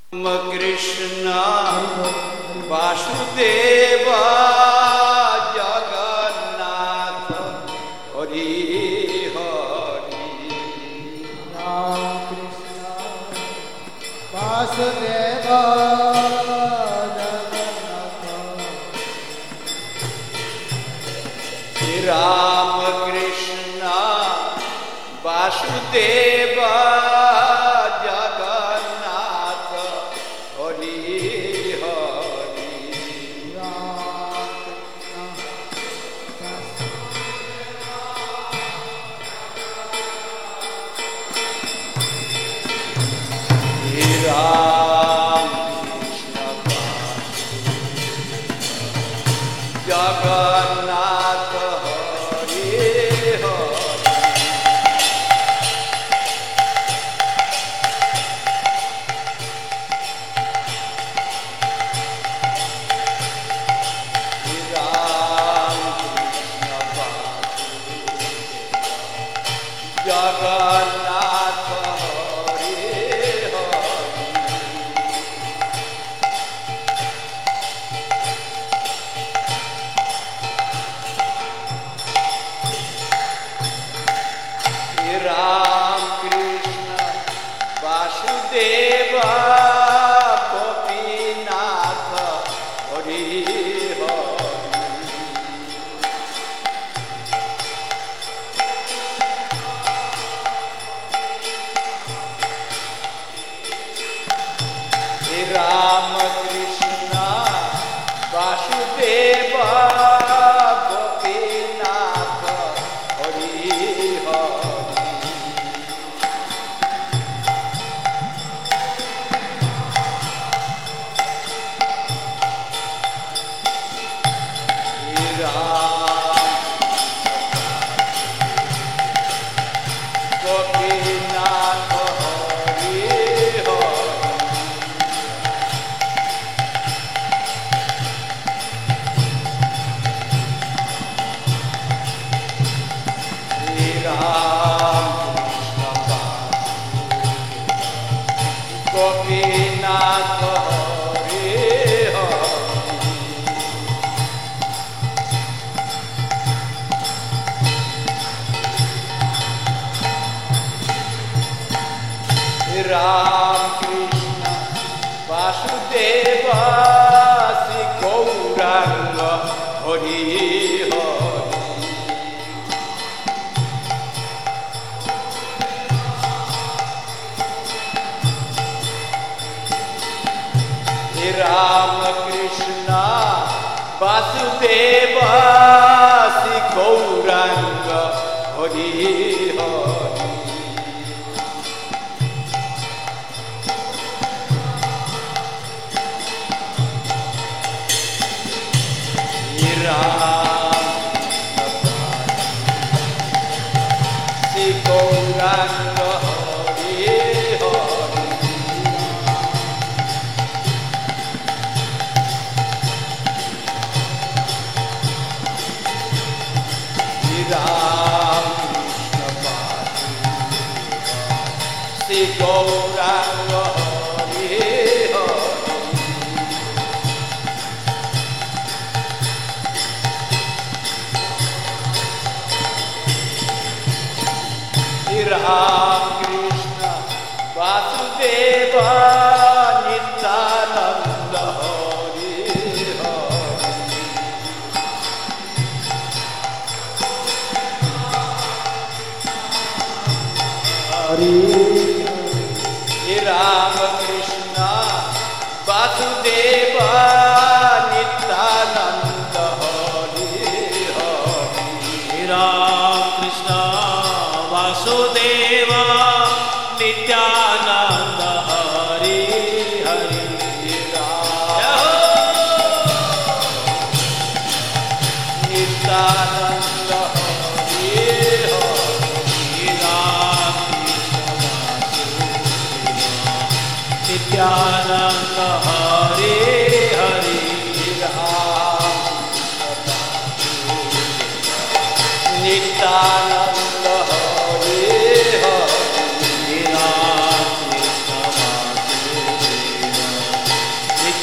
Krishna Vasudev Jagannath Hari Hari Ram Krishna Vasudev Jagannath Ram Krishna Vasudev Ram Krishna Vasudev Shri Gaurang Hari Hari Ram Krishna Vasudev Shri Gaurang Hari Ram Krishna Vasudev Nityanand Hari Hari Ram Krishna Vasudev Nityanand Hari Hari Ram Krishna Vasudev Nityanand Hari Hari Nityanand Hari Hari Ram Nityanand Hari Hari Nityanand Hari Hari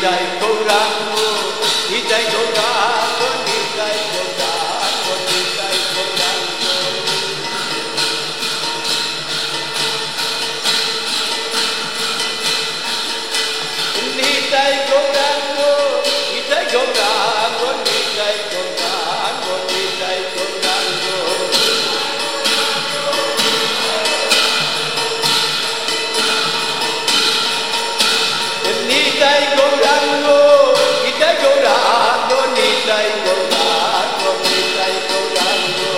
Nitai Gauranga, Nitai Gauranga, Nitai Gauranga, Nitai Gauranga. Nitai Gauranga, Nitai Gauranga, Nitai Gauranga, Nitai Gauranga. Nitai Gauranga, Nitai Gauranga, Nitai Gauranga, Nitai Gauranga.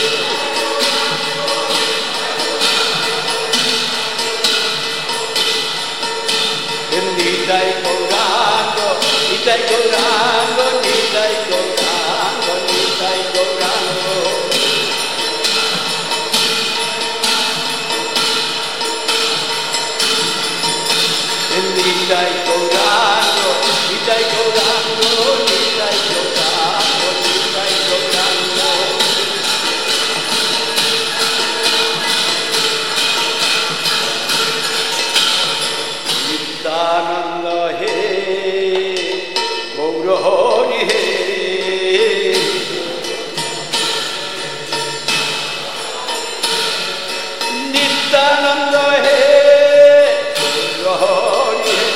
Nitai Gauranga, Nitai Gauranga, Nitai Gauranga, Nitai Gauranga. Nitai Gauranga, Nitai Gauranga, Nitai Gauranga, Nitai Gauranga. Nityananda he, Gaura Hari he. Nityananda he, Gaura Hari he.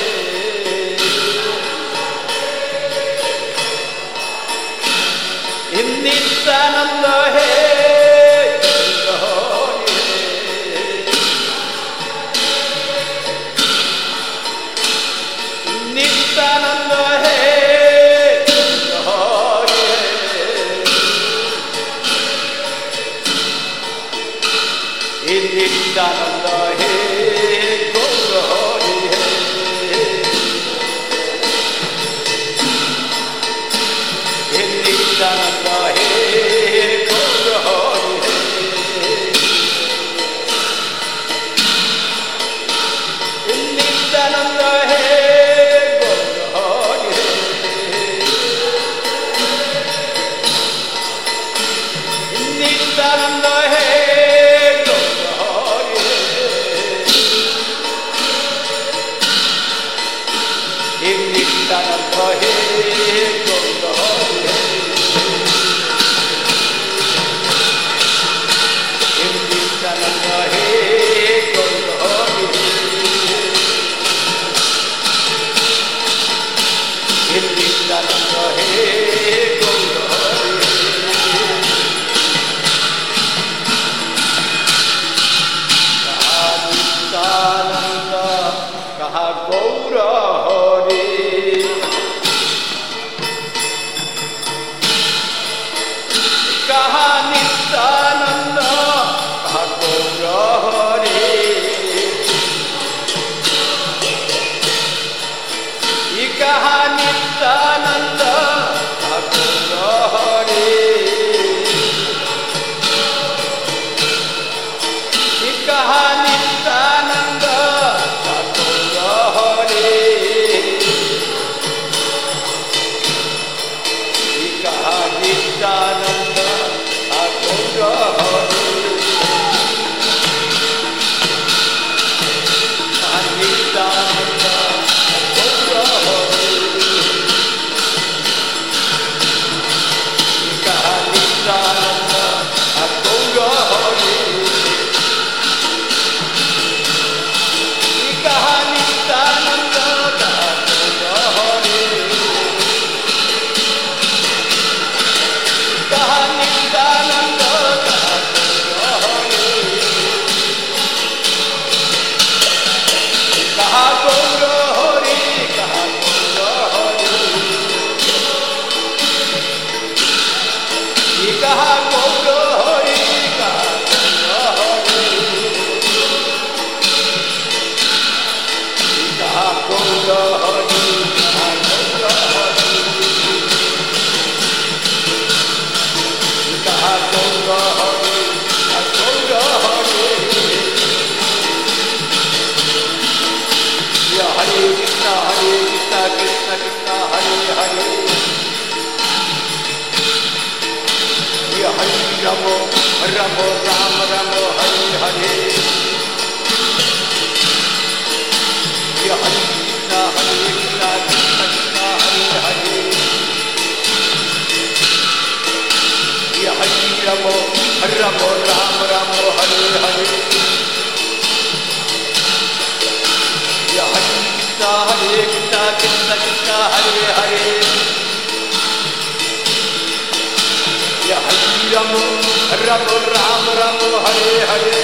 Nityananda he, Gaura Hari he. Nityananda he, Gaura Hari he. Nityananda he, Gaura Hari he. Nityananda he, Gaura Hari he. Nityananda he, Gaura Hari he. Nityananda he, Gaura Hari he. Nityananda he, Gaura Hari he. Nityananda he, Gaura Hari he. Nityananda he, Gaura Hari he. Kaha Nityananda, kaha Gaura Hari. Kaha Nityananda, kaha Gaura Hari. Kaha Nityananda, kaha Gaura Hari. Kaha Nityananda, kaha Gaura Hari. Kaha Nityananda, kaha Gaura Hari. Kaha Nityananda, Gaura Hari. Kaha Nityananda, Gaura Hari. Kaha Nityananda, Gaura Hari. Kaha Nityananda, Gaura Hari. Kaha Gaura Hari, kaha Gaura Hari. Kaha Gaura Hari, kaha Gaura Hari. Kaha Gaura Hari, kaha Gaura Hari. Kaha Gaura Hari, kaha Gaura Hari. Ya Hare Krishna, Krishna Krishna, Hare Hare. Ya Hare Rama, Rama Rama, Hare Hare. Ya Hare Krishna, Krishna Krishna, Ramo Hare Hare Hare Krishna Krishna Krishna Hare Hare Hare Ramo Ramo Ramo Ramo Hare Hare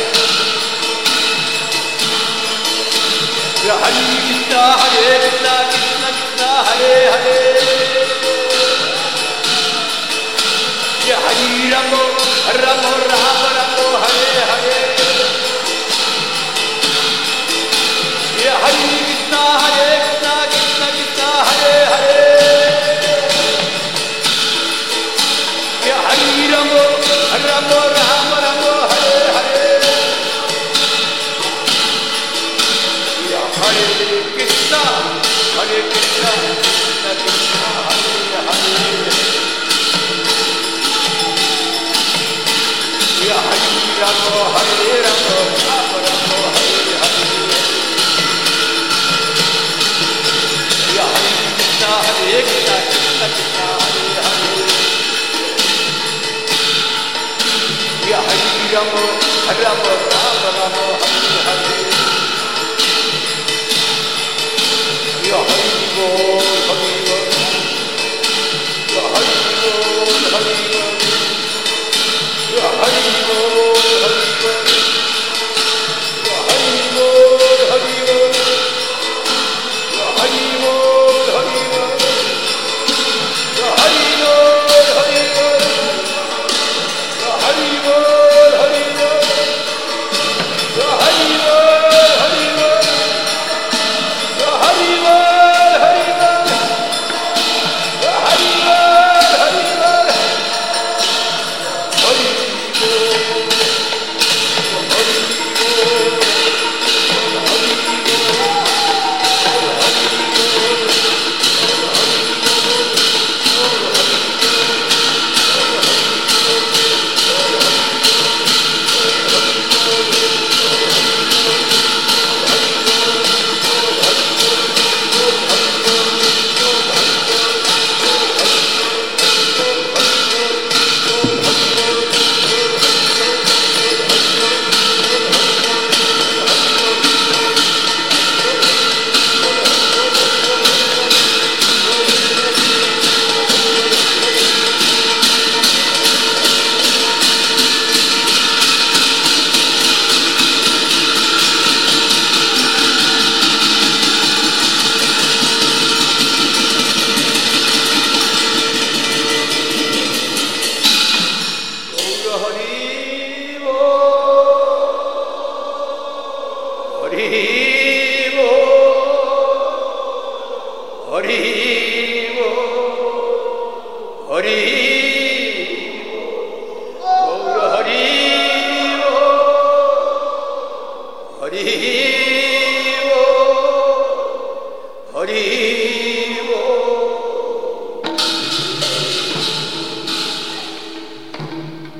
Hare Krishna Krishna Krishna Hare Hare Hare Ramo Ramo Ramo Ramo Hare Hare Hare Krishna Krishna Krishna Hare Hare Hare Ramo Ramo Ramo Ramo Hare Hare Hare Krishna Krishna Krishna Hare Hare Hare Ramo Hare Ramo Ramo Ramo Hare Hare Hare Krishna Krishna Krishna Hare Hare Hare Ramo Ramo Ramo Ramo Hare Hare Hare Bol Hare Bol Hare Bol Hare Bol Hare Bol Hare Bol Hare Bol Hare Bol Hare Bol Hare Bol Hare Bol Hare Bol Hare Bol Hare Bol Hare Bol Hare Bol Hare Bol Hare Bol Hare